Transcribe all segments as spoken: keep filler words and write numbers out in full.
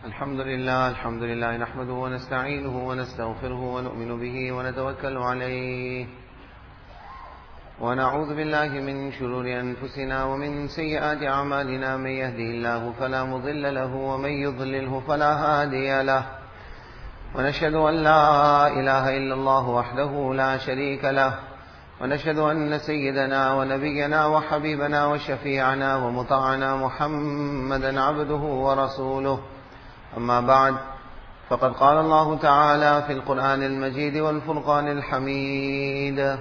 الحمد لله الحمد لله نحمده ونستعينه ونستغفره ونؤمن به ونتوكل عليه ونعوذ بالله من شرور أنفسنا ومن سيئات أعمالنا. من يهده الله فلا مضل له ومن يضلله فلا هادي له، ونشهد أن لا إله إلا الله وحده لا شريك له، ونشهد أن سيدنا ونبينا وحبيبنا وشفيعنا ومطاعنا محمدا عبده ورسوله. أما بعد، فقد قال الله تعالى في القرآن المجيد والفرقان الحميد: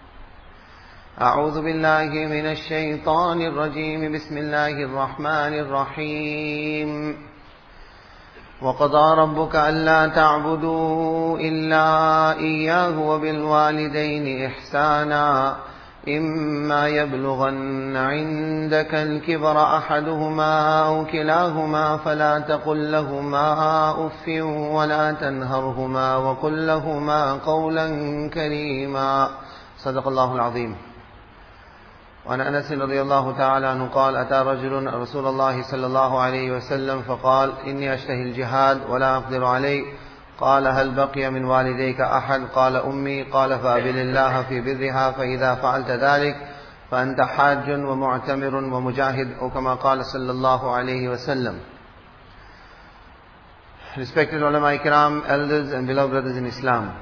أعوذ بالله من الشيطان الرجيم. بسم الله الرحمن الرحيم. وقضى ربك ألا تعبدوا إلا إياه وبالوالدين إحسانا إما يبلغن عندك الكبر أحدهما أو كلاهما فلا تقل لهما أف ولا تنهرهما وقل لهما قولا كريما. صدق الله العظيم. وعن أنس رضي الله تعالى عنه قال: أتى رجل رسول الله صلى الله عليه وسلم فقال: إني أشتهي الجهاد ولا أقدر عليه. قال: هل بقي من والديك أحد؟ قال: أمي. قال: فأبل الله في برها، فإذا فعلت ذلك فأنت حاج ومعتمر ومجاهد، أو كما قال صلى الله عليه وسلم. Respected ulama ikram, elders and beloved brothers in Islam,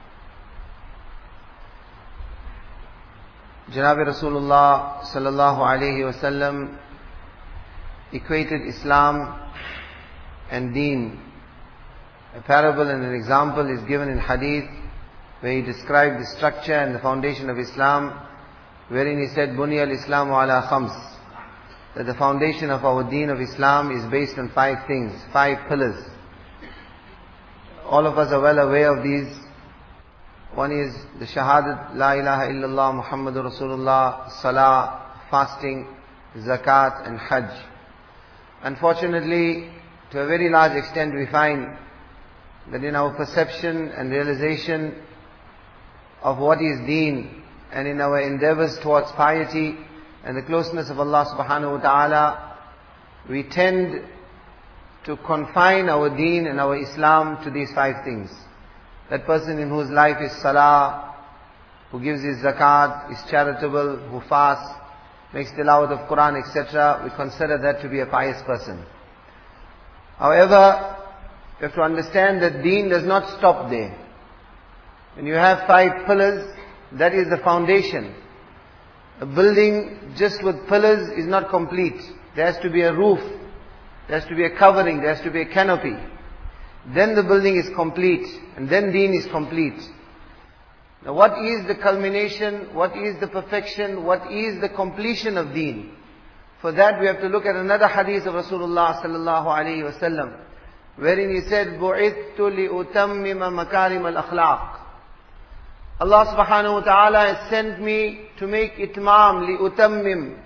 Janab Rasulullah sallallahu alayhi wasallam equated Islam and Deen. A parable and an example is given in Hadith where he described the structure and the foundation of Islam, wherein he said, Bunya al-Islamu ala khams, that the foundation of our Deen of Islam is based on five things, five pillars. All of us are well aware of these. One is the Shahadat, La ilaha illallah Muhammadur Rasulullah, Salah, fasting, Zakat and Hajj. Unfortunately, to a very large extent we find that in our perception and realization of what is Deen, and in our endeavors towards piety and the closeness of Allah subhanahu wa ta'ala, we tend to confine our Deen and our Islam to these five things. That person in whose life is salah, who gives his zakat, is charitable, who fasts, makes tilawat of Quran, et cetera, we consider that to be a pious person. However, you have to understand that Deen does not stop there. When you have five pillars, that is the foundation. A building just with pillars is not complete. There has to be a roof, there has to be a covering, there has to be a canopy. Then the building is complete, and then Deen is complete. Now what is the culmination, what is the perfection, what is the completion of Deen? For that we have to look at another hadith of Rasulullah sallallahu alayhi wa sallam, wherein he said, بُعِثْتُ لِأُتَمِّمَ مَكَارِمَ الْأَخْلَاقِ. Allah subhanahu wa ta'ala has sent me to make itmam, li'utammim.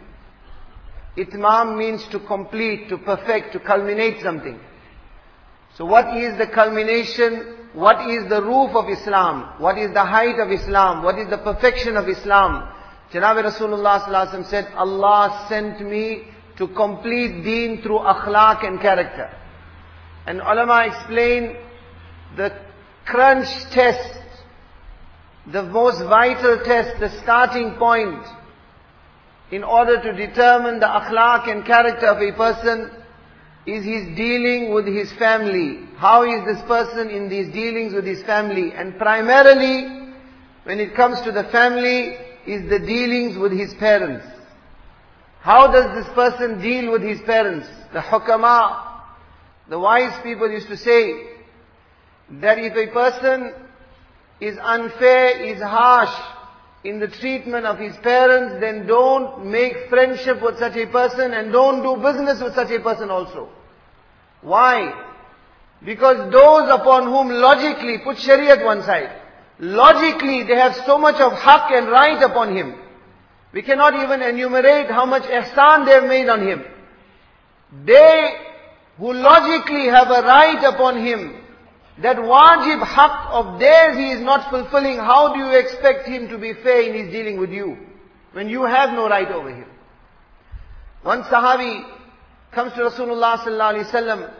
Itmam means to complete, to perfect, to culminate something. So what is the culmination? What is the roof of Islam? What is the height of Islam? What is the perfection of Islam? Janab Rasulullah sallallahu alaihi wasallam said, Allah sent me to complete Deen through akhlaq and character. And ulama explain the crunch test, the most vital test, the starting point in order to determine the akhlaq and character of a person is his dealing with his family. How is this person in these dealings with his family? And primarily, when it comes to the family, is the dealings with his parents. How does this person deal with his parents? The hukama, the wise people used to say that if a person is unfair, is harsh in the treatment of his parents, then don't make friendship with such a person and don't do business with such a person also. Why? Because those upon whom logically, put Shariat one side, logically they have so much of haqq and right upon him. We cannot even enumerate how much ihsan they have made on him. They who logically have a right upon him, that wajib haqq of theirs he is not fulfilling, how do you expect him to be fair in his dealing with you, when you have no right over him? One Sahabi comes to Rasulullah sallallahu alaihi wasallam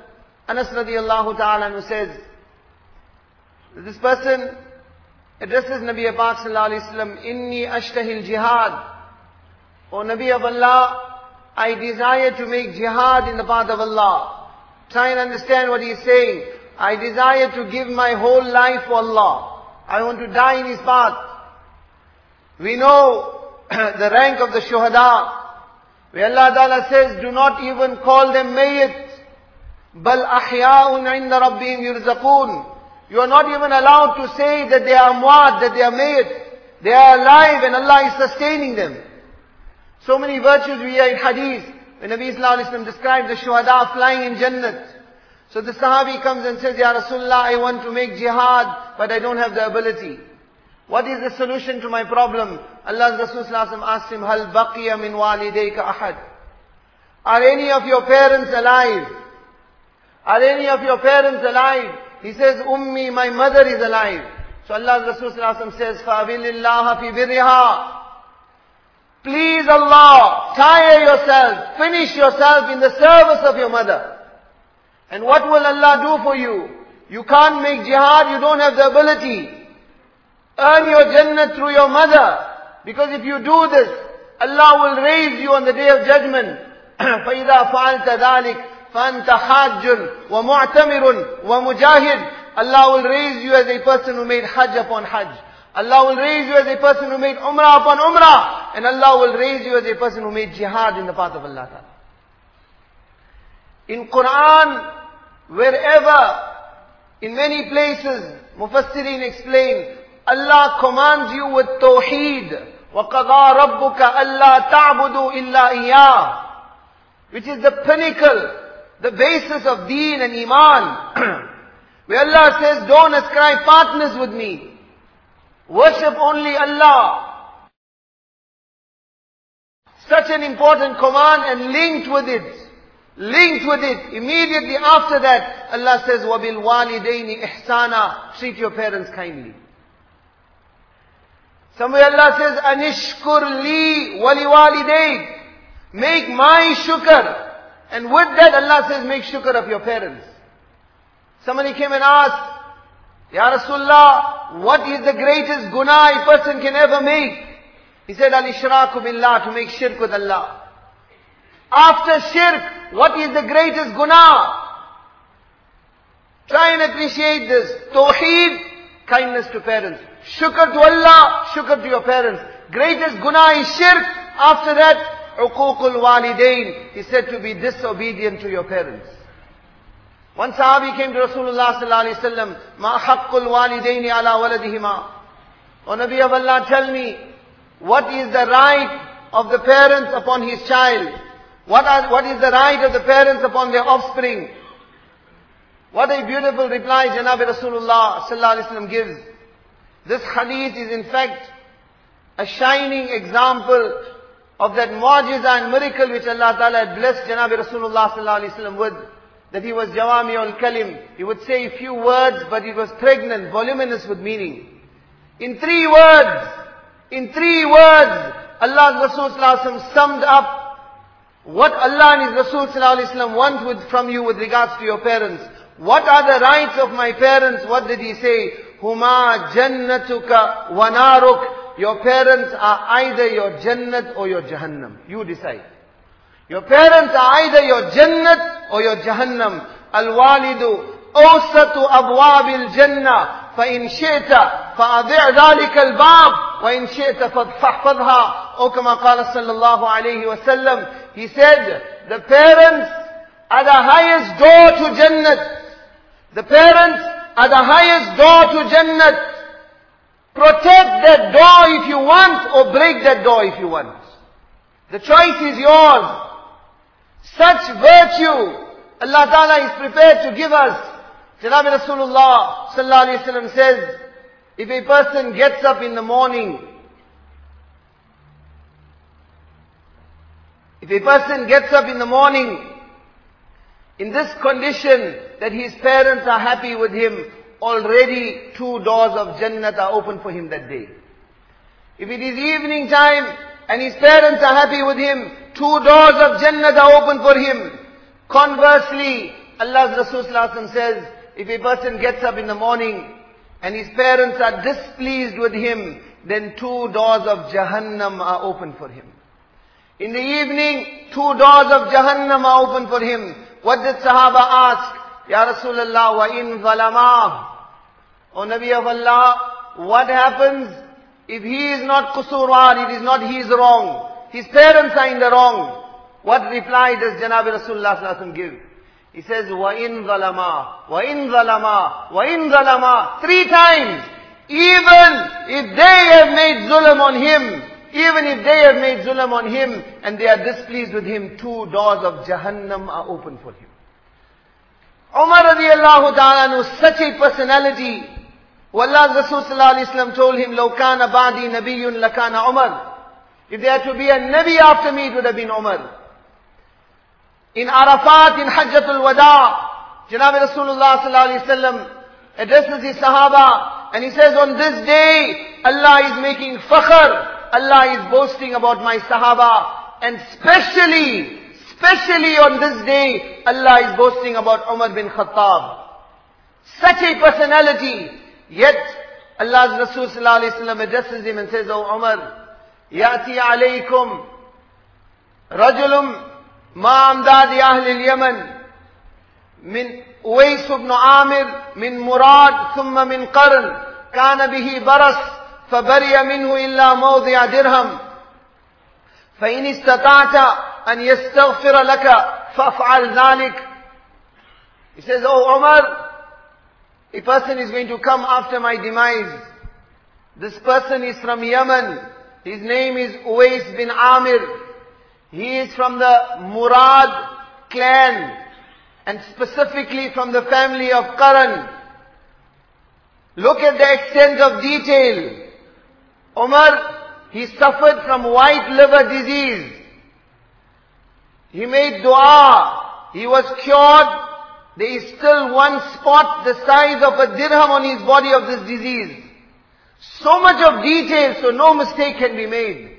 Anas radiallahu ta'ala anhu says, this person addresses Nabi Pak sallallahu alayhi wa sallam, Inni ashtahil jihad. O Nabi of Allah, I desire to make jihad in the path of Allah. Try and understand what he is saying. I desire to give my whole life for Allah. I want to die in His path. We know the rank of the shuhada, where Allah Ta'ala says, do not even call them mayyit. Bal ahya'un inda rabbihim yurzaqun. You are not even allowed to say that they are amwat, that they are mayyit. They are alive and Allah is sustaining them. So many virtues we hear in hadith. When Nabi Sallallahu Alaihi Wasallam described the shuhada flying in Jannat. So the Sahabi comes and says, Ya Rasulullah, I want to make jihad, but I don't have the ability. What is the solution to my problem? Allah's Rasul Sallallahu Alaihi Wasallam asked him, Hal baqiya min walidayka ahad? Are any of your parents alive? Are any of your parents alive? He says, Ummi, my mother is alive. So Allah's Rasul Sallallahu Alaihi Wasallam says, Fa'abilillaha fi birriha. Please Allah, tire yourself, finish yourself in the service of your mother. And what will Allah do for you? You can't make jihad, you don't have the ability. Earn your Jannah through your mother. Because if you do this, Allah will raise you on the day of judgment. فَإِذَا فَعَلْتَ ذَلِكَ فَأَنْتَ حَاجٌ وَمُعْتَمِرٌ وَمُجَاهِدٌ. Allah will raise you as a person who made hajj upon hajj. Allah will raise you as a person who made umrah upon umrah. And Allah will raise you as a person who made jihad in the path of Allah Ta'ala. In Quran, wherever, in many places, Mufassirin explain, Allah commands you with Tawheed. وَقَضَى رَبُّكَ أَلَّا تَعْبُدُوا إِلَّا إِيَّاهُ, which is the pinnacle, the basis of deen and iman. Where Allah says, don't ascribe partners with me. Worship only Allah. Such an important command, and linked with it. Linked with it. Immediately after that, Allah says, وَبِالْوَالِدَيْنِ إِحْسَانًا. Treat your parents kindly. Somewhere Allah says, أَنِشْكُرْ لِي وَلِوَالِدَيْكَ. Make my shukr. And with that Allah says, make shukr of your parents. Somebody came and asked, Ya Rasulullah, what is the greatest guna a person can ever make? He said, Al-Ishraku billah, to make shirk with Allah. After shirk, what is the greatest guna? Try and appreciate this. Tawheed, kindness to parents. Shukr to Allah, shukr to your parents. Greatest guna is shirk. After that, uququl walidain. He said to be disobedient to your parents. One Sahabi came to Rasulullah sallallahu alaihi wasallam, Ma haqqul walidaini ala waladihima. O Nabi of Allah, tell me, what is the right of the parents upon his child? What, are, what is the right of the parents upon their offspring? What a beautiful reply Janab Rasulullah sallallahu alaihi wasallam gives. This hadith is in fact a shining example of that mu'jiza and miracle which Allah Ta'ala had blessed Janab Rasulullah sallallahu alaihi wasallam with. That he was Jawami'ul Kalim. He would say a few words, but it was pregnant, voluminous with meaning. In three words, in three words, Allah's Rasul sallallahu alaihi wasallam summed up what Allah and His Rasul sallallahu alaihi wasallam want with, from you with regards to your parents. What are the rights of my parents? What did he say? Huma jannatuka wa naruk. Your parents are either your Jannat or your Jahannam. You decide. Your parents are either your Jannat or your Jahannam. Al-walidu awsatu abwabil jannah. فَإِنْ شِئْتَ فَأَضِعْ ذَلِكَ الْبَابِ وَإِنْ شِئْتَ فَاحْفَظْهَا. O kama qala sallallahu alayhi wa sallam. He said, the parents are the highest door to Jannat. The parents are the highest door to Jannat. Protect that door if you want, or break that door if you want. The choice is yours. Such virtue Allah Ta'ala is prepared to give us. Janab Rasulullah sallallahu alaihi wasallam says, if a person gets up in the morning, if a person gets up in the morning in this condition that his parents are happy with him, already two doors of Jannat are open for him that day. If it is evening time and his parents are happy with him, two doors of Jannat are open for him. Conversely, Allah's Rasul Sallallahu Alaihi Wasallam says, if a person gets up in the morning and his parents are displeased with him, then two doors of Jahannam are open for him. In the evening, two doors of Jahannam are open for him. What did Sahaba ask? Ya Rasulullah, wa in zalama. O Nabi of Allah, what happens if he is not qusurwar, it is not he is wrong. His parents are in the wrong. What reply does Janab Rasulullah Sallallahu Alaihi Wasallam give? He says, wa in zalama, wa in zalama, wa in zalama. Three times. Even if they have made zulm on him, even if they have made zulm on him and they are displeased with him, two doors of Jahannam are open for him. Umar radiallahu ta'ala was such a personality. Allah's Rasul sallallahu alayhi wa sallam told him, لَوْ كَانَ بَعْدِي نَبِيٌّ لَكَانَ عُمَرٌ. If there had to be a Nabi after me, it would have been Umar. In Arafat, in Hajjatul Wada, Janab Rasulullah sallallahu alayhi wa sallam addresses his Sahaba and he says, on this day, Allah is making fakhr. Allah is boasting about my Sahaba, and specially, especially on this day, Allah is boasting about Umar bin Khattab. Such a personality, yet Allah's Rasul sallallahu alayhi wa sallam addresses him and says, O Umar, Ya'ti alaykum rajulum ma amdadi ahli al-Yaman min Uwais ibn Amir min Murad thumma min Qarn kana bihi baras فبري منه إلا موضع درهم فإن استطعت أن يستغفر لك فافعل ذلك. He says, oh Umar, a person is going to come after my demise. This person is from Yemen. His name is Uwais bin Amir. He is from the Murad clan and specifically from the family of Qarn. Look at the extent of detail. Umar, he suffered from white liver disease. He made dua. He was cured. There is still one spot the size of a dirham on his body of this disease. So much of detail, so no mistake can be made.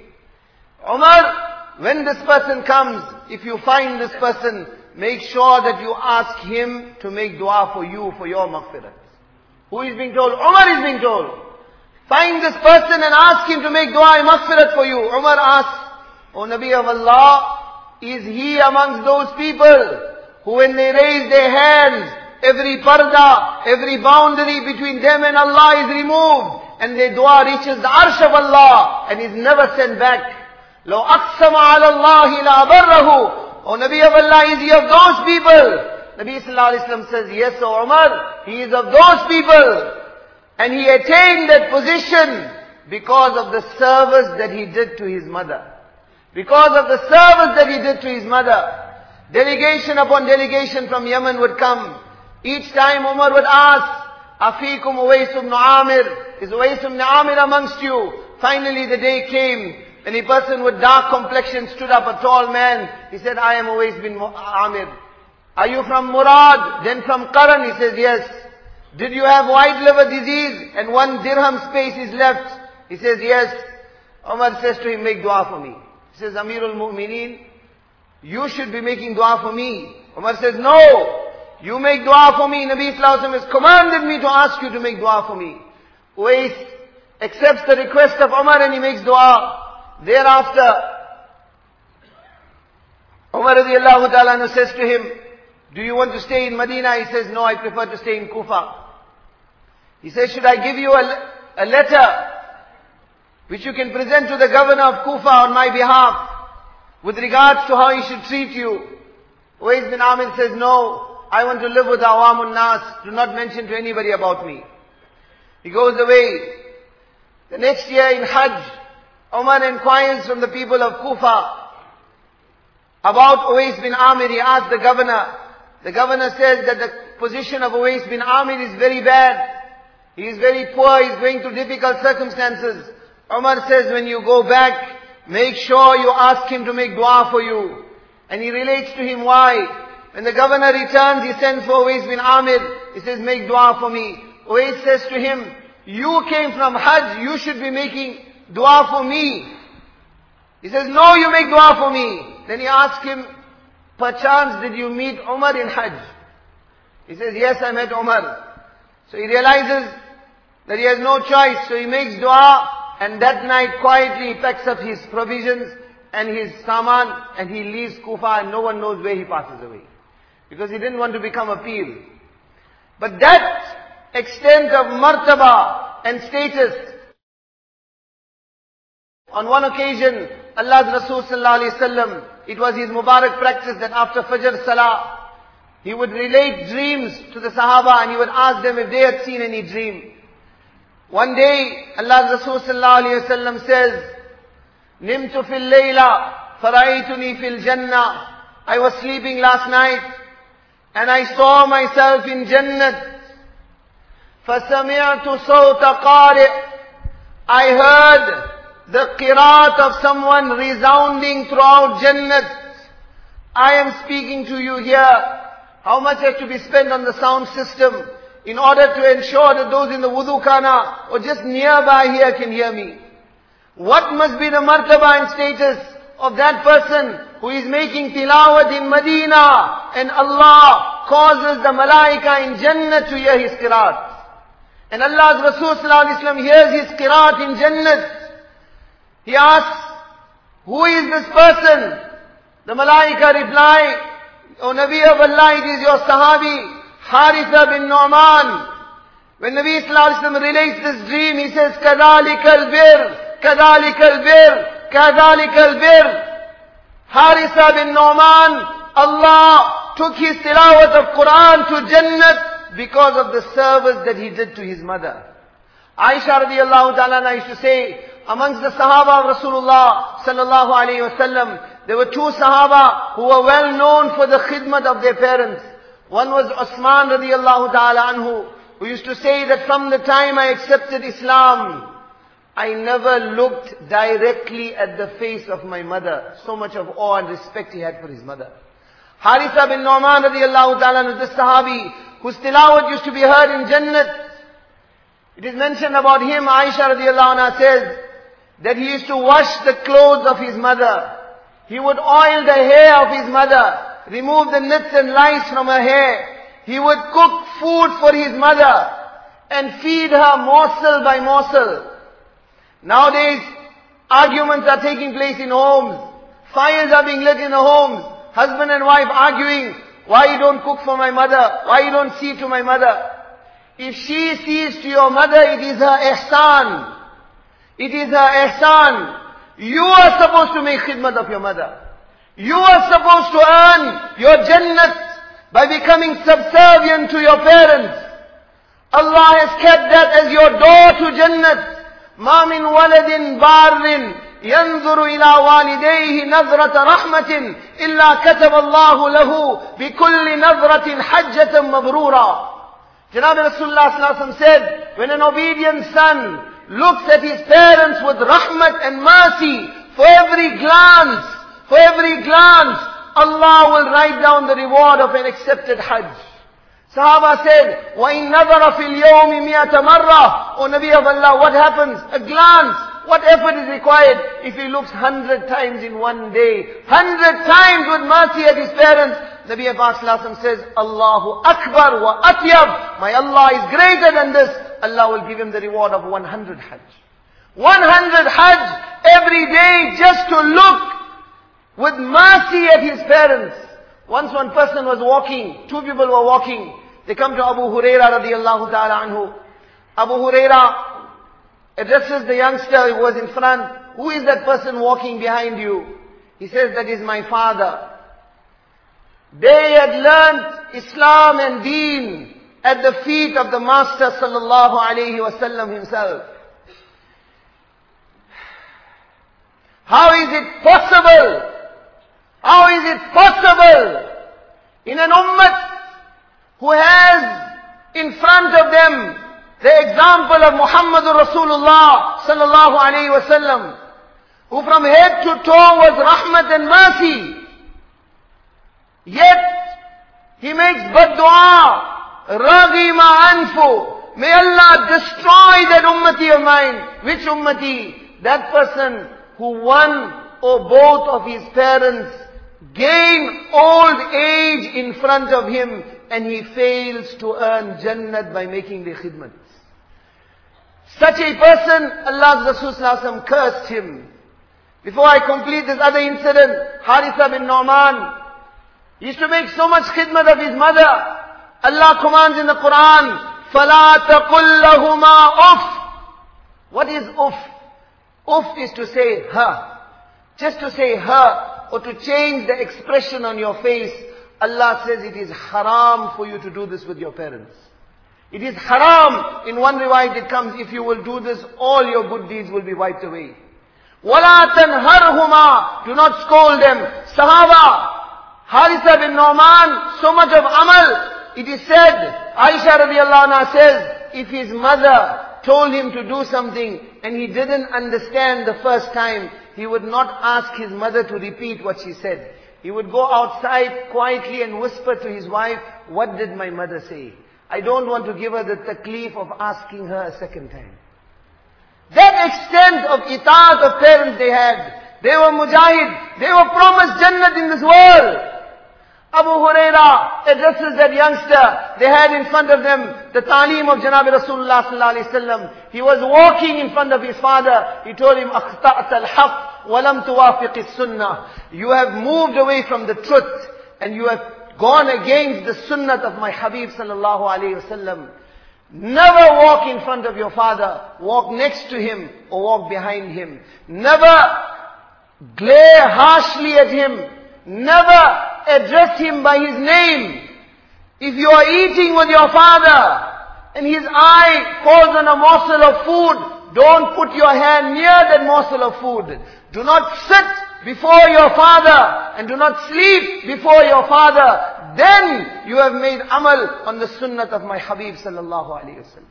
Umar, when this person comes, if you find this person, make sure that you ask him to make dua for you, for your maghfirat. Who is being told? Umar is being told. Find this person and ask him to make dua and maghfirat for you. Umar asks, O Nabi of Allah, is he amongst those people who when they raise their hands, every parda, every boundary between them and Allah is removed and their dua reaches the arsh of Allah and is never sent back. لو أقسم على الله لأبره. O Nabi of Allah, is he of those people? Nabi sallallahu alayhi wa sallam says, yes, O Umar, he is of those people. And he attained that position because of the service that he did to his mother. Because of the service that he did to his mother. Delegation upon delegation from Yemen would come. Each time Umar would ask, Afikum Uwais ibn Amir, is Uwais ibn Amir amongst you? Finally the day came, and a person with dark complexion stood up, a tall man. He said, I am Uwais bin Amir. Are you from Murad? Then from Qarn? He says, yes. Did you have white liver disease and one dirham space is left? He says, yes. Umar says to him, make dua for me. He says, Amirul Mu'mineen, you should be making dua for me. Umar says, no, you make dua for me. Nabi Sallallahu Alaihi Wasallam has commanded me to ask you to make dua for me. Uwais accepts the request of Umar and he makes dua. Thereafter, Umar radiallahu ta'ala says to him, do you want to stay in Medina? He says, no, I prefer to stay in Kufa. He says, should I give you a, a letter which you can present to the governor of Kufa on my behalf with regards to how he should treat you? Uwais bin Amir says, no, I want to live with Awamun Nas. Do not mention to anybody about me. He goes away. The next year in Hajj, Umar inquires from the people of Kufa about Uwais bin Amir. He asked the governor. The governor says that the position of Uwais bin Amir is very bad. He is very poor. He is going through difficult circumstances. Umar says, when you go back, make sure you ask him to make dua for you. And he relates to him why. When the governor returns, he sends for Uwais bin Amir. He says, make dua for me. Uwais says to him, you came from Hajj, you should be making dua for me. He says, no, you make dua for me. Then he asks him, perchance did you meet Umar in Hajj? He says, yes, I met Umar. So he realizes that he has no choice. So he makes dua, and that night quietly he packs up his provisions and his saman, and he leaves Kufa, and no one knows where he passes away. Because he didn't want to become a pir. But that extent of martaba and status. On one occasion, Allah's Rasul sallallahu alayhi wasallam, it was his Mubarak practice that after Fajr Salah, he would relate dreams to the Sahaba and he would ask them if they had seen any dream. One day, Allah's Rasul sallallahu alayhi wasallam says, Nimtu fil layla, fara'aytuni fil jannah. I was sleeping last night and I saw myself in Jannat. فَسَمِعْتُ صَوْتَ قَارِئ. I heard the qiraat of someone resounding throughout Jannat. I am speaking to you here. How much has to be spent on the sound system in order to ensure that those in the wudu khana or just nearby here can hear me? What must be the martaba and status of that person who is making tilawat in Medina and Allah causes the malaika in Jannah to hear his qiraat? And Allah's Rasul sallallahu alaihi wasallam hears his qiraat in Jannah. He asks, who is this person? The malaika reply, O Nabi of Allah, it is your sahabi, Haritha bin Nu'man. When Nabi sallallahu alaihi wasallam relates this dream, he says, كَذَلِكَ الْبِرْ كَذَلِكَ الْبِرْ كَذَلِكَ الْبِرْ. Haritha bin Nu'man, Allah took his tilawat of Quran to Jannah because of the service that he did to his mother. Aisha radiallahu ta'ala used to say, amongst the Sahaba of Rasulullah sallallahu alayhi wasallam, there were two Sahaba who were well known for the khidmat of their parents. One was Usman radiallahu ta'ala anhu, who used to say that from the time I accepted Islam, I never looked directly at the face of my mother. So much of awe and respect he had for his mother. Haritha bin Nu'man radiallahu ta'ala anhu, this Sahabi, whose tilawat used to be heard in Jannat. It is mentioned about him, Aisha radiallahu anha says, that he used to wash the clothes of his mother. He would oil the hair of his mother, remove the nits and lice from her hair. He would cook food for his mother and feed her morsel by morsel. Nowadays, arguments are taking place in homes. Fires are being lit in the homes. Husband and wife arguing, why you don't cook for my mother? Why you don't see to my mother? If she sees to your mother, it is her ihsan. It is her ihsan. You are supposed to make khidmat of your mother. You are supposed to earn your jannat by becoming subservient to your parents. Allah has kept that as your door to jannat. ما من ولد بار ينظر إلى والديه نظرة رحمة إلا كتب الله له بكل نظرة حجة مبرورة. Janab Rasulullah sallallahu alaihi wasallam said, when an obedient son looks at his parents with rahmat and mercy, for every glance, for every glance, Allah will write down the reward of an accepted hajj. Sahaba said, وَإِن نَظَرَ فِي الْيَوْمِ مِئَةَ مَرَّةٍ. O Nabi of Allah, what happens? A glance. What effort is required if he looks hundred times in one day? Hundred times with mercy at his parents. Nabi Sallallahu says, Allahu Akbar wa Atyab. My Allah is greater than this. Allah will give him the reward of one hundred hajj. one hundred hajj every day just to look with mercy at his parents. Once one person was walking, two people were walking. They come to Abu Huraira radiallahu ta'ala anhu. Abu Huraira addresses the youngster who was in front. Who is that person walking behind you? He says, that is my father. They had learnt Islam and Deen at the feet of the Master sallallahu alayhi wasallam himself. How is it possible? How is it possible in an ummah who has in front of them the example of Muhammadur Rasulullah sallallahu alayhi wasallam, who from head to toe was rahmat and mercy, yet he makes bad-dua, raghima anfu, may Allah destroy that ummati of mine. Which ummati? That person who one or both of his parents gain old age in front of him and he fails to earn Jannat by making the khidmat. Such a person, Allah's Rasul Sallallahu Alaihi Wasallam cursed him. Before I complete this other incident, Haritha bin Nu'man, he used to make so much khidmat of his mother. Allah commands in the Quran, فَلَا تَقُلْ لَهُمَا أُفْ. What is uf? Uf is to say her. Just to say her, or to change the expression on your face. Allah says it is haram for you to do this with your parents. It is haram. In one riwayat it comes, if you will do this, all your good deeds will be wiped away. وَلَا تَنْهَرْهُمَا. Do not scold them. Sahaba, Haritha bin Nu'man, so much of amal. It is said, Aisha radiallahu anha says, if his mother told him to do something and he didn't understand the first time, he would not ask his mother to repeat what she said. He would go outside quietly and whisper to his wife, what did my mother say? I don't want to give her the taklif of asking her a second time. That extent of itaat of parents they had. They were mujahid. They were promised Jannat in this world. Abu Huraira addresses that youngster. They had in front of them the ta'aleem of Janabi Rasulullah sallallahu alaihi wasallam. He was walking in front of his father. He told him, أَخْطَأْتَ الْحَقِّ وَلَمْ تُوَافِقِ السُّنَّةِ. You have moved away from the truth and you have gone against the sunnah of my Habib sallallahu alaihi wasallam. Never walk in front of your father. Walk next to him or walk behind him. Never glare harshly at him. Never address him by his name. If you are eating with your father and his eye falls on a morsel of food, don't put your hand near that morsel of food. Do not sit before your father and do not sleep before your father. Then you have made amal on the sunnah of my Habib sallallahu alayhi wa sallam.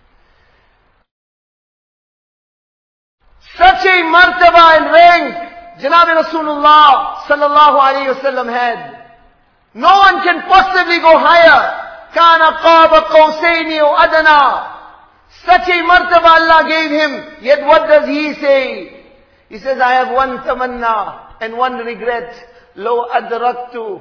Such a martaba and rank Janabi Rasulullah sallallahu alayhi wa sallam had. No one can possibly go higher. Kana qaba qawsayni aw adna. Such a martaba Allah gave him. Yet what does he say? He says, I have one tamanna and one regret. Lo adraktu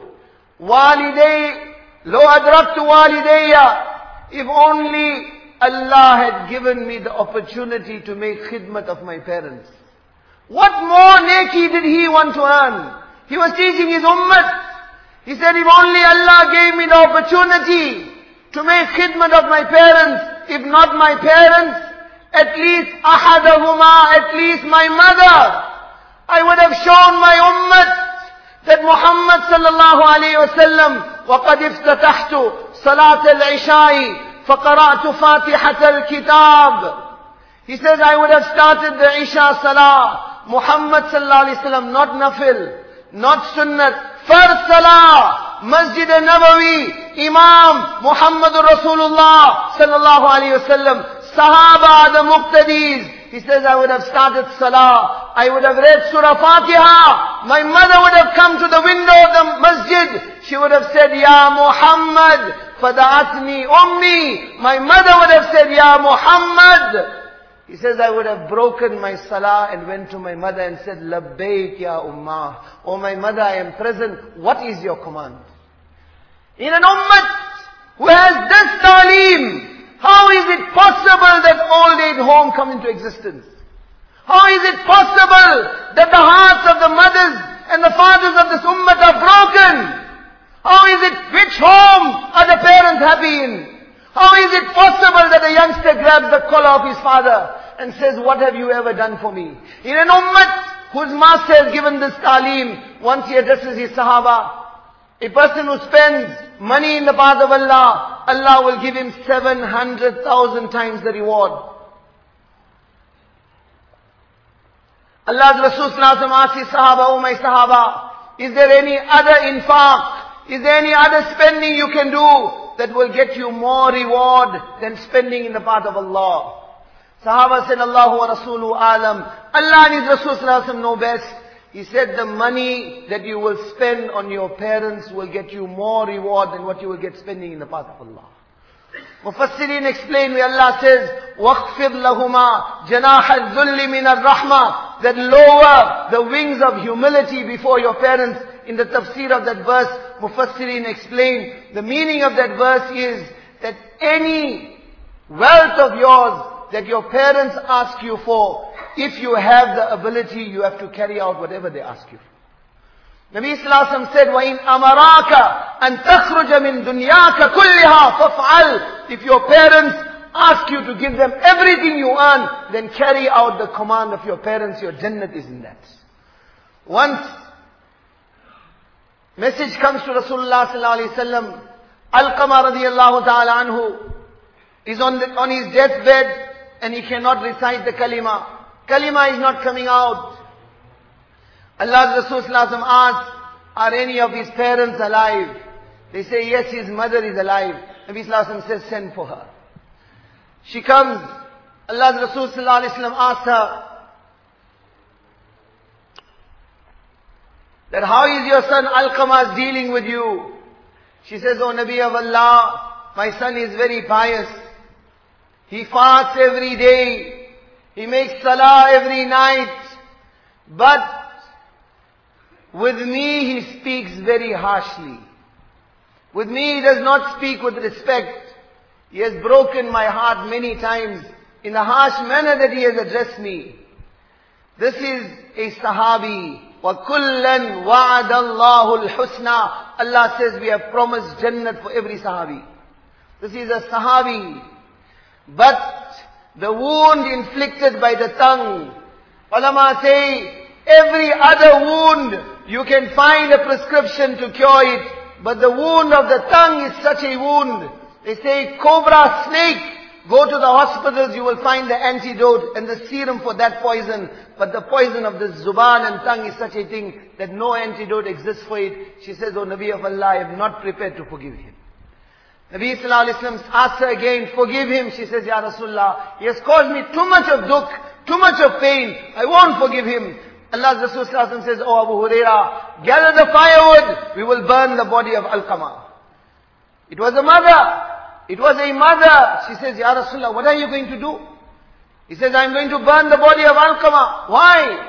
waliday, lo adraktu walidayya. If only Allah had given me the opportunity to make khidmat of my parents. What more neki did he want to earn? He was teaching his ummah. He said, if only Allah gave me the opportunity to make khidmat of my parents, if not my parents, at least ahadahuma, at least my mother, I would have shown my ummah that Muhammad sallallahu alayhi wa sallam, وَقَدْ افتتحت صلاة العشاء فقرأت فاتحة الكتاب. He says, I would have started the Isha Salah. Muhammad sallallahu alayhi wa sallam, not nafil, not sunnat, Fard Salah, Masjid al-Nabawi, Imam Muhammadur Rasulullah sallallahu alayhi wa sallam, Sahaba, the Muqtadis. He says, I would have started Salah. I would have read Surah Fatiha. My mother would have come to the window of the masjid. She would have said, Ya Muhammad, fada'atni ummi. My mother would have said, Ya Muhammad. He says, I would have broken my salah and went to my mother and said, Labbaik ya ummah. Oh my mother, I am present. What is your command? In an ummah who has this ta'aleem, how is it possible that old age home come into existence? How is it possible that the hearts of the mothers and the fathers of this ummah are broken? How is it, which home are the parents happy in? How is it possible that a youngster grabs the collar of his father and says, what have you ever done for me? In an ummah whose master has given this ta'aleem, once he addresses his sahaba, a person who spends money in the path of Allah, Allah will give him seven hundred thousand times the reward. Allah's Rasul sallallahu alaihi wasallam asked his sahaba, oh my sahaba, is there any other infaq? Is there any other spending you can do that will get you more reward than spending in the path of Allah? Sahaba said, Allahu wa Rasuluhu alam. Allah and His Rasul sallallahu alaihi wasallam know best. He said, the money that you will spend on your parents will get you more reward than what you will get spending in the path of Allah. Mufassirin explain where Allah says, وَاخْفِضْ لَهُمَا جَنَاحَ الذُّلِّ مِنَ الرَّحْمَةِ, that lower the wings of humility before your parents in the tafsir of that verse, Mufassirin explain, the meaning of that verse is that any wealth of yours that your parents ask you for, if you have the ability, you have to carry out whatever they ask you for. Nabi Sallallahu Alaihi Wasallam said, وَإِنْ أَمَرَاكَ أَن تَخْرُجَ مِن دُنْيَاكَ كُلِّهَا فَافْعَلْ. If your parents ask you to give them everything you earn, then carry out the command of your parents. Your Jannat is in that. Once, message comes to Rasulullah Sallallahu Alaihi Wasallam. Alqama radiyallahu ta'ala anhu is on, the, on his deathbed and he cannot recite the kalima. Kalima is not coming out. Allah's Rasul Sallallahu Alaihi Wasallam asks, are any of his parents alive? They say, yes, his mother is alive. Nabi Sallallahu Alaihi Wasallam says, send for her. She comes. Allah's Rasul Sallallahu Alaihi Wasallam asks her, that how is your son Alqama dealing with you? She says, O Nabi of Allah, my son is very pious. He fasts every day. He makes salah every night. But with me he speaks very harshly. With me he does not speak with respect. He has broken my heart many times in the harsh manner that he has addressed me. This is a Sahabi. وَكُلًّا وَعَدَ اللَّهُ الْحُسْنَى. Allah says we have promised Jannat for every Sahabi. This is a Sahabi. But the wound inflicted by the tongue, ulama say, every other wound you can find a prescription to cure it. But the wound of the tongue is such a wound. They say cobra, snake, go to the hospitals, you will find the antidote and the serum for that poison. But the poison of the zuban and tongue is such a thing that no antidote exists for it. She says, O Nabi of Allah, I am not prepared to forgive him. Nabi Sallallahu Alaihi Wasallam asks her again, forgive him. She says, Ya Rasulullah, he has caused me too much of dukh, too much of pain. I won't forgive him. Allah's Rasul Sallallahu Alaihi Wasallam says, O Abu Huraira, gather the firewood, we will burn the body of Alqama. It was a mother. It was a mother. She says, Ya Rasulullah, what are you going to do? He says, I'm going to burn the body of Alqama. Why?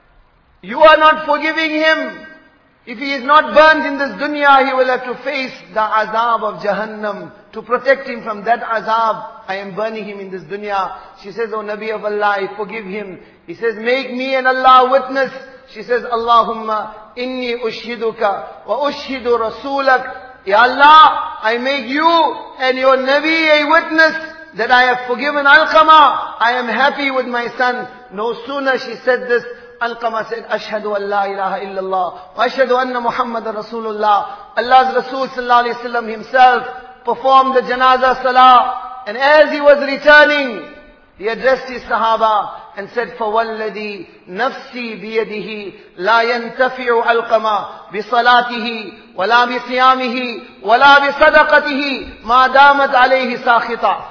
You are not forgiving him. If he is not burned in this dunya, he will have to face the azab of Jahannam. To protect him from that azab, I am burning him in this dunya. She says, O Nabi of Allah, I forgive him. He says, make me and Allah witness. She says, Allahumma inni ushhiduka wa ushhidu rasulak. Ya Allah, I make you and your Nabi a witness that I have forgiven Alqama. I am happy with my son. No sooner she said this, Alqama said, Ashhadu an la ilaha illallah wa ashhadu anna Muhammadan Rasulullah. Allah's Rasul Sallallahu Alaihi Wasallam himself performed the janazah salah. And as he was returning, he addressed his Sahaba and said, فَوَالَّذِي نَفْسِي بِيَدِهِ لَا يَنْتَفِعُ عَلْقَمَا بِصَلَاتِهِ وَلَا بِصِيَامِهِ وَلَا بِصَدَقَتِهِ مَا دَامَتْ عَلَيْهِ سَاخِطًا.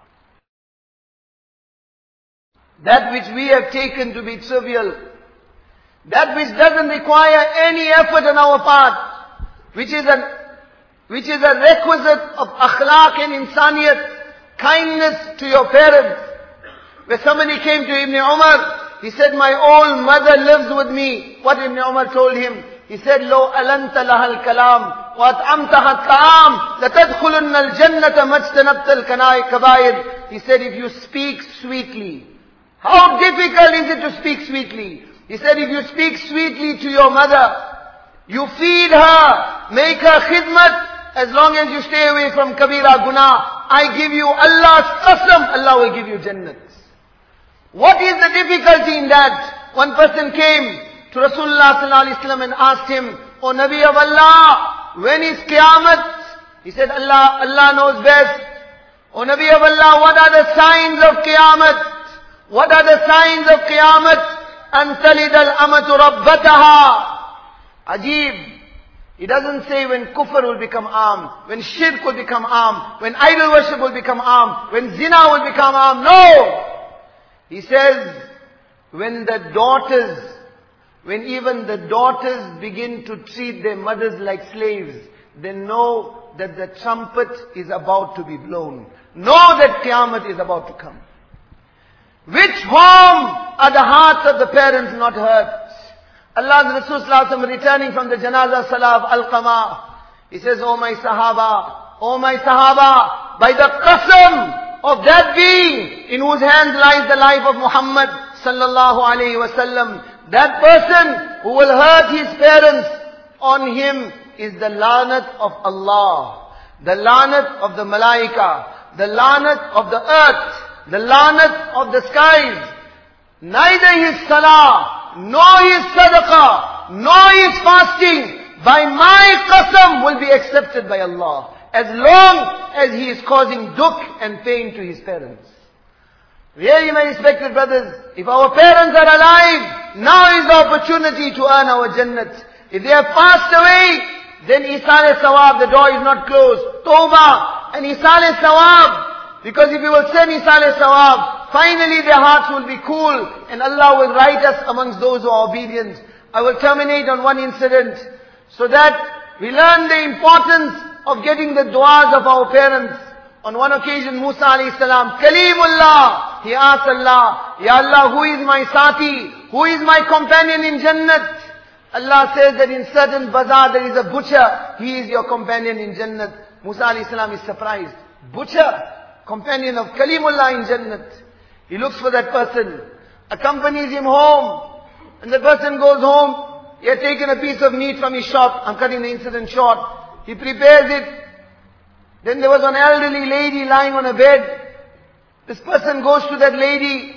That which we have taken to be trivial, that which doesn't require any effort on our part, which is a, which is a requisite of akhlaq and insaniyat, kindness to your parents. Where somebody came to Ibn Umar, he said, my old mother lives with me. What Ibn Umar told him? He said, لو ألنت لها الكلام وأطعمتها الطعام لتدخلن الجنة ما اجتنبت الكبائر. He said, if you speak sweetly, how difficult is it to speak sweetly? He said, if you speak sweetly to your mother, you feed her, make her khidmat, as long as you stay away from kabira guna, I give you Allah's qasam, Allah will give you jannat. What is the difficulty in that? One person came to Rasulullah Sallallahu Alaihi Wasallam and asked him, O Nabi of Allah, when is Qiyamah? He said, Allah, Allah knows best. O Nabi of Allah, what are the signs of Qiyamah? What are the signs of Qiyamah? أَن تَلِدَ الْأَمَةُ رَبَّتَهَا. Ajib. He doesn't say when kufr will become armed, when shirk will become armed, when idol worship will become armed, when zina will become armed. No! He says, when the daughters, when even the daughters begin to treat their mothers like slaves, they know that the trumpet is about to be blown. Know that Qiyamah is about to come. Which home are the hearts of the parents not hurt? Allah's Rasul sallallahu alaihi wasallam returning from the Janazah Salah of Alqama. He says, "Oh my Sahaba, oh my Sahaba, by the qasam of that being in whose hands lies the life of Muhammad sallallahu alaihi wasallam, that person who will hurt his parents, on him is the lanat of Allah, the lanat of the malaika, the lanat of the earth, the lanat of the skies. Neither his salah, nor his sadaqah, nor his fasting, by my qasam, will be accepted by Allah, as long as he is causing dukh and pain to his parents." Really, my respected brothers, if our parents are alive, now is the opportunity to earn our jannat. If they have passed away, then Isal Sawab, the door is not closed. Tawbah and Isal Sawab. Because if you will send Isal Sawab, finally their hearts will be cool and Allah will write us amongst those who are obedient. I will terminate on one incident so that we learn the importance of getting the du'as of our parents. On one occasion, Musa alayhi salam, Kalimullah, he asked Allah, "Ya Allah, who is my sati? Who is my companion in Jannat?" Allah says that in certain bazaar there is a butcher. He is your companion in Jannat. Musa alayhi salam is surprised. Butcher, companion of Kalimullah in Jannat. He looks for that person, accompanies him home. And the person goes home. He had taken a piece of meat from his shop. I'm cutting the incident short. He prepares it. Then there was an elderly lady lying on a bed. This person goes to that lady,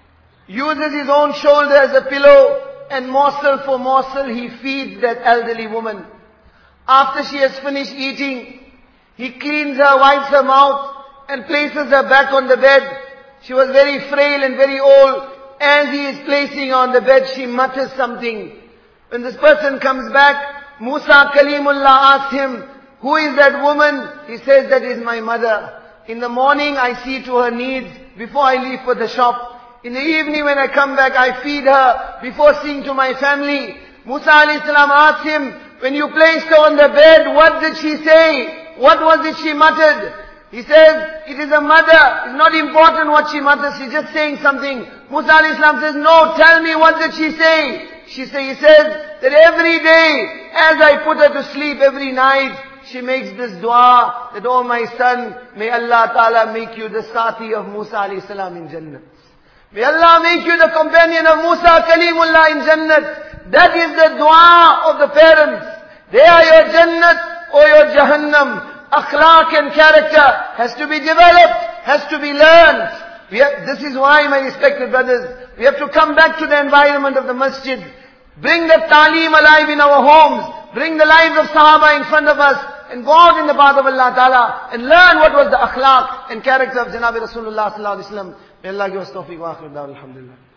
uses his own shoulder as a pillow, and morsel for morsel he feeds that elderly woman. After she has finished eating, he cleans her, wipes her mouth, and places her back on the bed. She was very frail and very old. As he is placing her on the bed, she mutters something. When this person comes back, Musa Kalimullah asks him, "Who is that woman?" He says, "That is my mother. In the morning I see to her needs before I leave for the shop. In the evening when I come back I feed her before seeing to my family." Musa alayhi salam asked him, "When you placed her on the bed, what did she say? What was it she muttered?" He says, "It is a mother. It's not important what she mutters. She's just saying something." Musa alayhi salam says, "No, tell me, what did she say?" She say, he says that every day as I put her to sleep every night, she makes this dua that, "Oh my son, may Allah Ta'ala make you the sati of Musa alayhi salam in Jannat. May Allah make you the companion of Musa Kalimullah in Jannat." That is the dua of the parents. They are your Jannat or your Jahannam. Akhlaq and character has to be developed, has to be learned. We have, this is why, my respected brothers, we have to come back to the environment of the masjid. Bring the ta'aleem alive in our homes. Bring the lives of Sahaba in front of us. And go out in the path of Allah Ta'ala. And learn what was the akhlaq and character of Janabi Rasulullah Sallallahu Alaihi Wasallam. May Allah give us tawfiq wa akhir da'wah. Alhamdulillah.